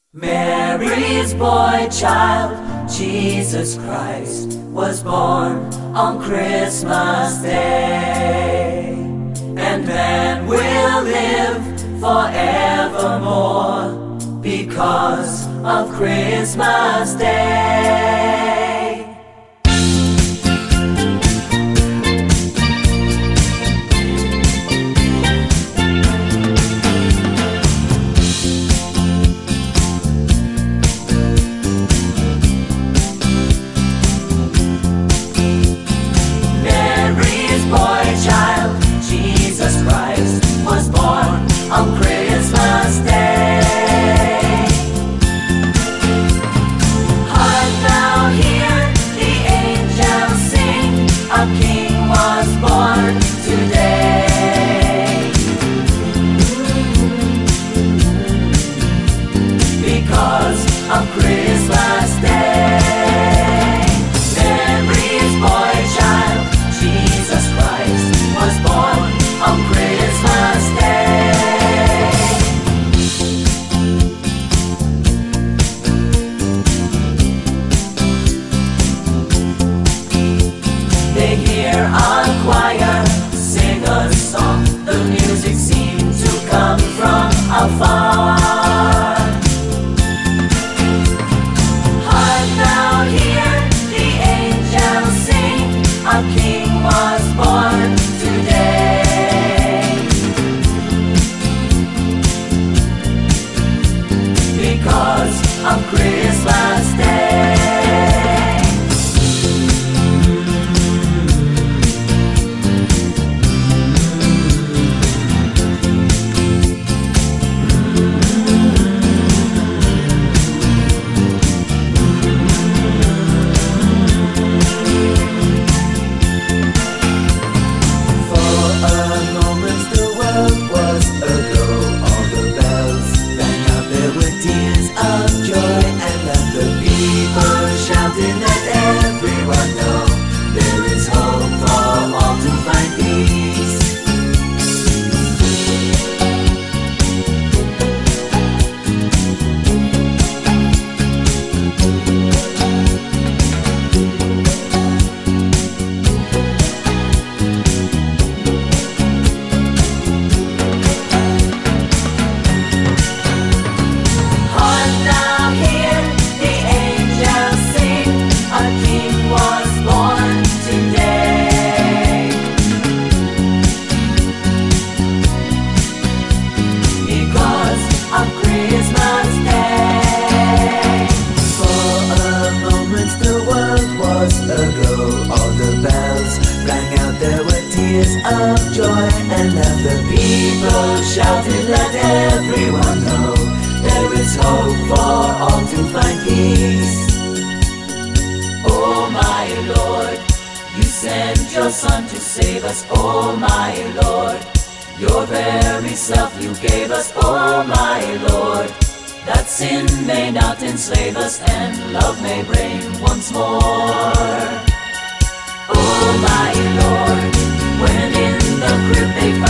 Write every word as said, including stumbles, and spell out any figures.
Mary's boy child, Jesus Christ, was born on Christmas Day. And man will live forevermore because of Christmas Day. On Christmas Day, hark now, hear the angels sing, a King was born today. Because of Christmas Day, Mary's boy child, Jesus Christ, was born on Christmas Day. They hear a choir sing a song, the music seemed to come from afar. Hark now, hear the angels sing, a King was born today. Because of Christmas Day. Of joy, and let the people shouted, let everyone know there is hope for all to find peace. Oh my Lord, you sent your Son to save us. Oh my Lord, your very self you gave us. Oh my Lord, that sin may not enslave us and love may reign once more. Oh my Lord, when in the crib they found